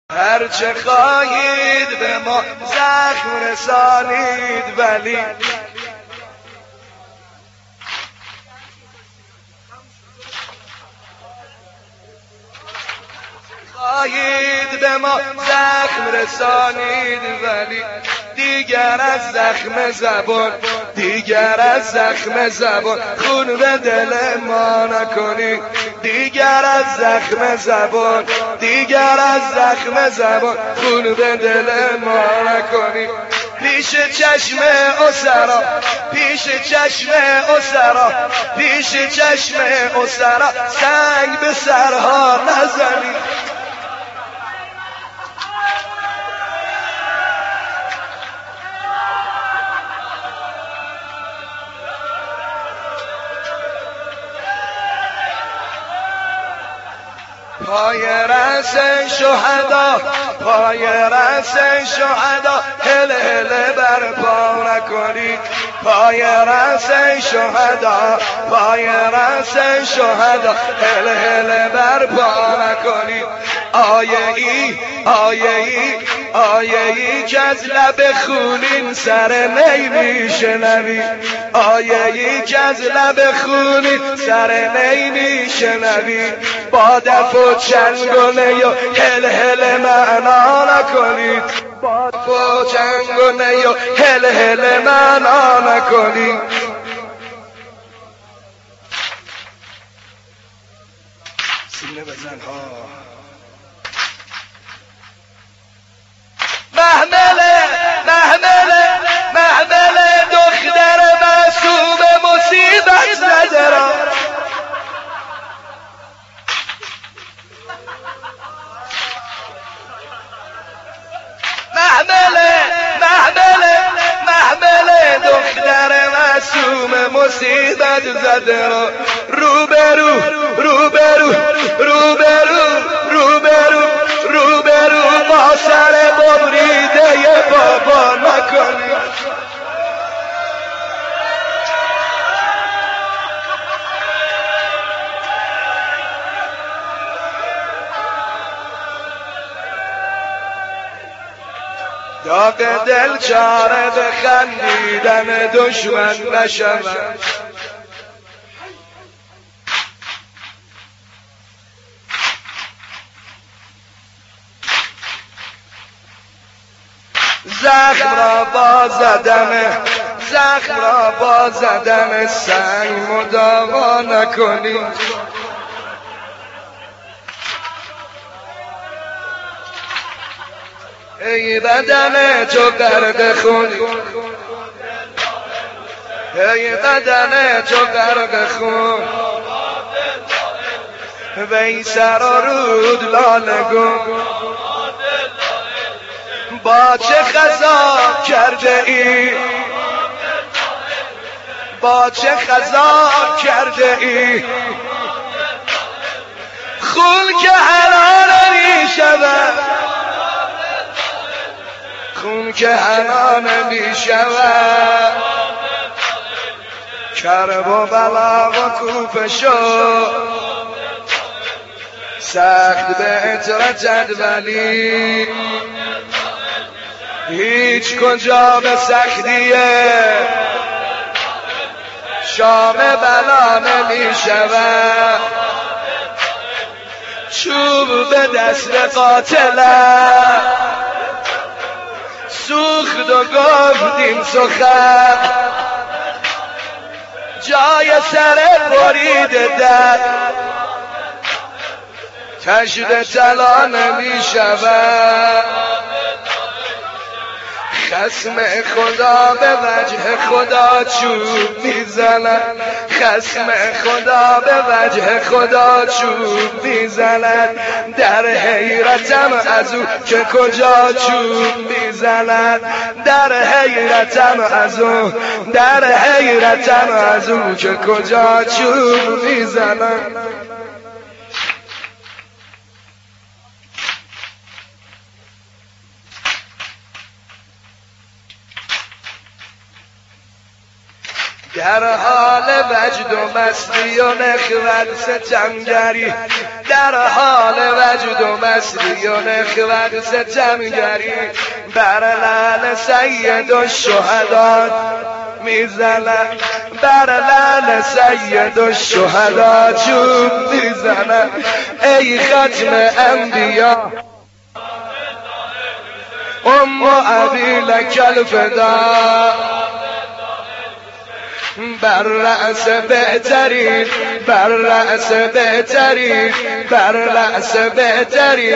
هرچه خواهید به ما زخم رسانید، ولی خواهید به ما زخم رسانید، ولی دیگر از زخم زبان، دیگر از زخم زبان خون به دل ما نکنید. دیگر از زخم زبان، دیگر از زخم زبان خون به دل ما نکنید. پیش چشم اسرا، پیش چشم اسرا، پیش چشم اسرا سنگ به سرها نزنید. پای رأس شهدا، پای رأس شهدا هل هل برپا نکنید. پای رأس شهدا، پای رأس شهدا هل هل برپا نکنید. آیه ای، آیه ای، آیه ای که از لب خونین سر نی میشنوی. آیه ای که از لب خونین سر نی میشنوی. با دف و چنگ و نی و هل هل معنا نکنید. با دف و چنگ و نی و هل هل معنا نکنید. سینه بزن ها. محمله محمله محمله دختر معصوم مصیبت زده را. محمله محمله محمله دختر معصوم مصیبت زده را. روبرو روبرو روبرو روبرو روبرو با سر ببریده بابا نکنید. داغ دل چاره به خندیدن دشمن نشود. زخم را با زدن، زخم را با زدن سنگ مداوا نکنید. ای بدن تو غرق خون، ای بدن تو غرق خون، وی سر و رود لالگون. با چه خزا کرده ای، با چه خزا کرده ای، خون که حلال می شود، خون که حلال می شود. کرب و بلا و کوفه شو سخت به اطرتت، ولی هیچ کجا به سختیه شام بلا نمی شود. چوب به دست قاتلم سوخت و گفتیم سخن، جای سر برید در تشت طلا نمی شود. خصم خدا به وجه خدا چوب میزند، خصم خدا به وجه خدا چوب میزند. در حیرتم از او که کجا چوب میزند، در حیرتم از او، در حیرتم از او که کجا چوب میزند. در حال وجد و مستی و نخوت ستمگری، در در حال وجود و مسری و نخوت ستمگری بر لعل سید الشهدا میزنن، بر لعل سید الشهدا چوب میزنن. ای ختم انبیا ام ابی لک الفدا، بر رأس بهترین، بر رأس بهترین، بر رأس بهترین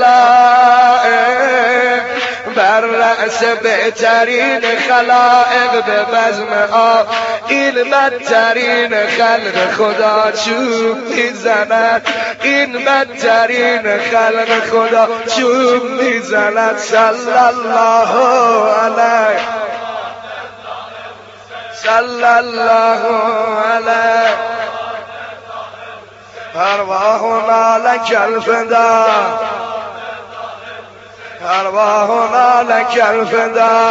خلائق، بر رأس بهترین خلائق به بزم آب این بدترین خلق خدا چوب میزند، این بدترین خلق خدا چوب میزند. صلی الله علیه، صلی الله علیه. ارواحنا لک الفدا، ارواحنا لک الفدا،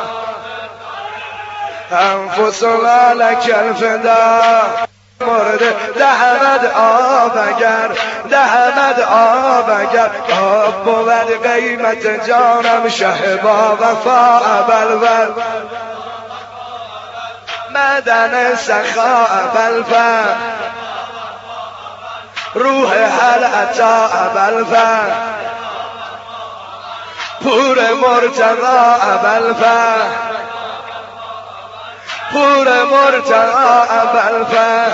انفسنا لک الفدا. مورد دهمد آب اگر، دهمد آب اگر آب بود قیمت جانم شهبا وفا ابلور مدن سخاء بلفن روح حل عطا بلفن پور مرتضا بلفن پور مرتضا بلفن.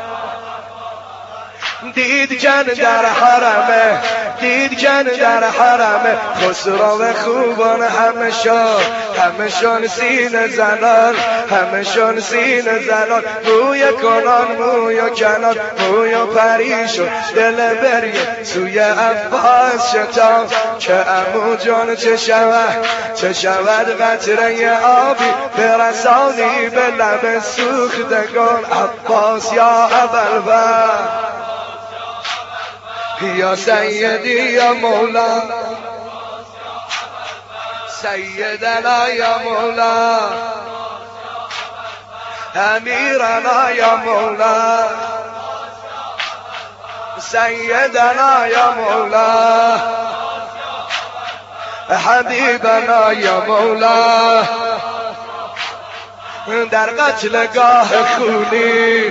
دید جن در حرمه، دید جن در حرمه خسرو خوبان همشون سین زنان، همشون سین زنان. موی کنان موی کنان موی پریش و دل بریه سوی عباس شتان که عمو جان چه شود قطره آبی برسانی به لب سوختگان عباس یا ابوالفضل یا سیدی یا مولا سیدنا یا مولا امیرنا یا مولا سیدنا یا مولا حبیبنا یا مولا. در قتلگاه خونی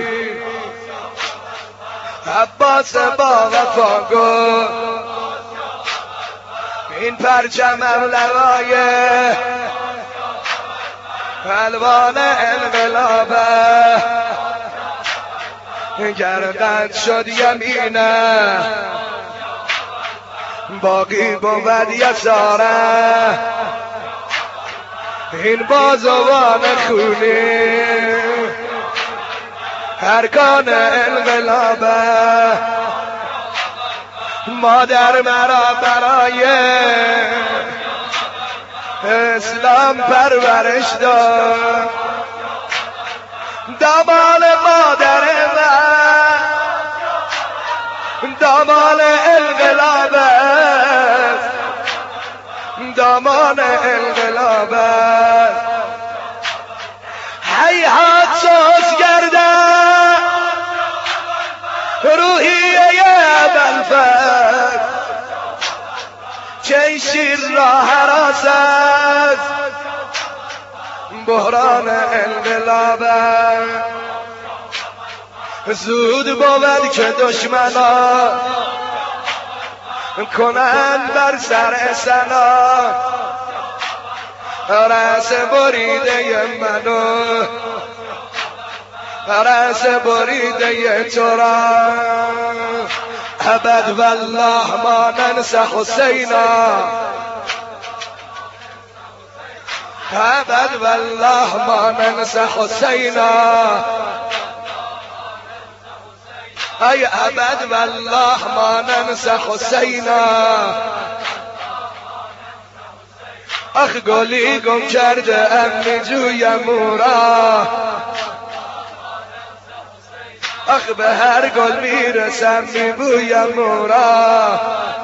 عباس با وفا گفت این پرچمم لوایه الوان انقلابه گردن شد یمینه باقی بود یساره این بازوان خونی ارکان انقلابه مادر مرا برای اسلام پرورش داد دامان مادر من دامان انقلابه دامان انقلابه هیهات سوز گردن روحیه ابوالفضل چه شیر را حراست بحران انقلابه زود بود که دشمنا کنند بر سر سنا رأس بریده منو رأس بریده تو را ابد والله ما ننسى حسینا ابد والله ما ننسى حسینا ای ابد والله ما ننسى حسینا. آخ گلی گم کرده ام جویم او را آخ به هر گل میرسم میبویم او را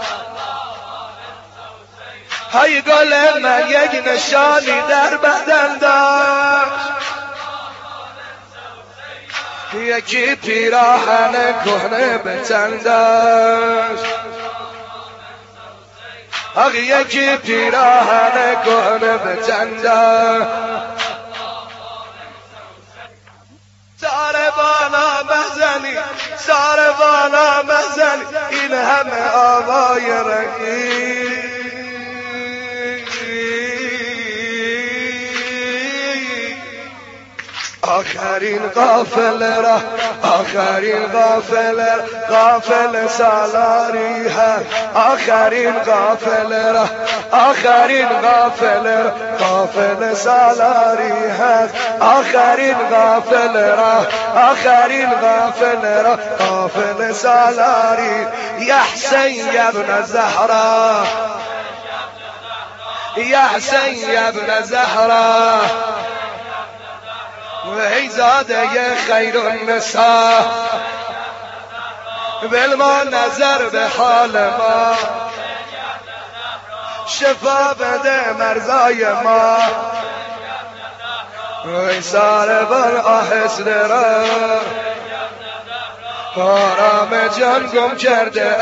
های گل من یک نشانی در بدن داشت یکی پیراهن کهنه به تن داشت، آخ یکی پیراهن کهنه به تن داشت. سر بالا مزنی، سر بالا مزنی، این همه آوای رنگی. آخرین قافله را، آخرین قافله، قافله سالاری هست. آخرین قافله را، آخرین قافله، قافله سالاری هست. آخرین قافله را، آخرین قافله را، قافله سالاری. یا حسین ابن زهرا، یا حسین ابن زهرا، ای زاده خیر النساء، بالما نظر به حال ما، شفا بده مرزای ما. ای ساربان آهسته را، آرام جان گم کرده،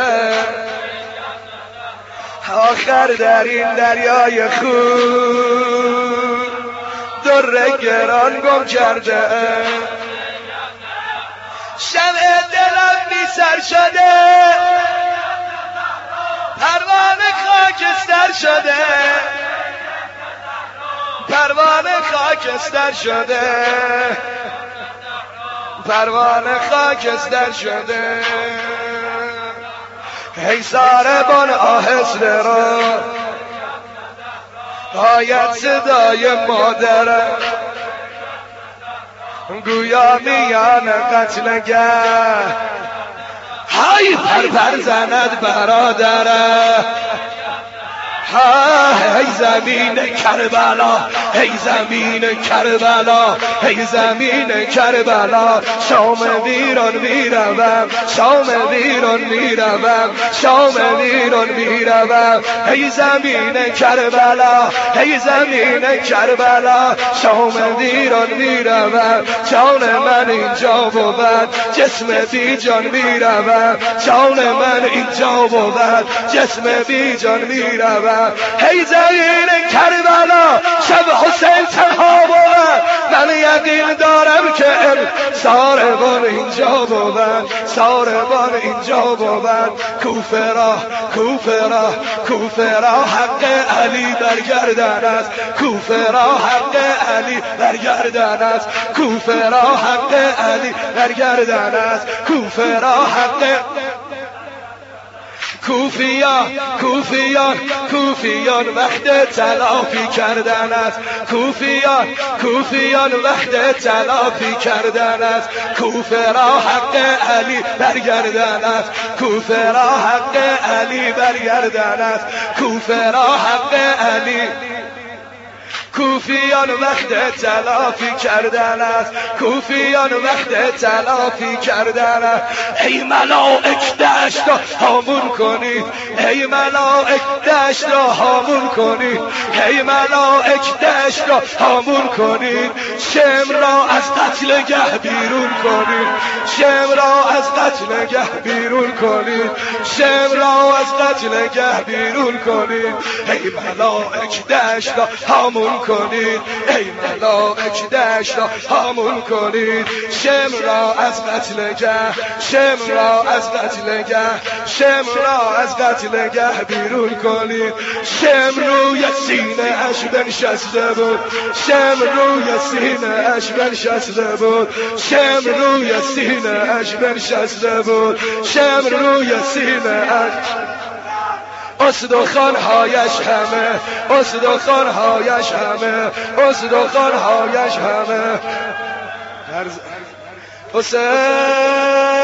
آخر در این دریای خون در گران گم کرده. شمع دلم بی سر شده، پروانه خاکستر شده، پروانه خاکستر شده، پروانه خاکستر شده. ای ساربان آهسته را، آید صدای مادر، گویا میان قتلگه های پر زند برادر. ای زمین کربلا، ای زمین کربلا، ای زمین کربلا، شام ویران میروم، شام ویران میروم، شام ویران میروم. ای زمین کربلا، ای زمین کربلا، شام ویران میروم. جان من اینجا بود، جسم بی جان میروم. جان من اینجا بود، جسم بی جان میروم. ای زمین کربلا، شب حسین تنها بود، من یقین دارم که ساربان اینجا بود، ساربان اینجا بود. کوفه را، کوفه را، کوفه را حق علی برگردن است، کوفه را حق علی برگردن است، کوفه را حق علی برگردن است، کوفه را حق. کوفیان، کوفیان، کوفیان وقت تلافی کردن است، کوفیان، کوفیان وقت تلافی کردن است. کوفه را حق علی برگردن است، کوفه را حق علی برگردن است، کوفه را حق علی. کوفیان وقت تلافی کردن است، کوفیان وقت تلافی کردن است. ای ملائک دشت را هامون کنید، ای ملائک دشت را هامون کنید، ای ملائک دشت را هامون کنید. شمر را از قتلگه بیرون کنید، شمر را از قتلگه بیرون کنید، شمر را از قتلگه بیرون کنید. ای ملائک دشت را هامون کنید، ای ملائک دشت را هامون کنید. شمر را از قتلگه، شمر را از قتلگه، شمر را از قتلگه بیرون کنید. شمر روی سینه اش بنشسته بود، شمر روی سینه اش بنشسته بود، شمر روی سینه اش بنشسته بود، شمر روی سینه اش. استخوان‌هایش همه، استخوان‌هایش همه، استخوان‌هایش همه. حسین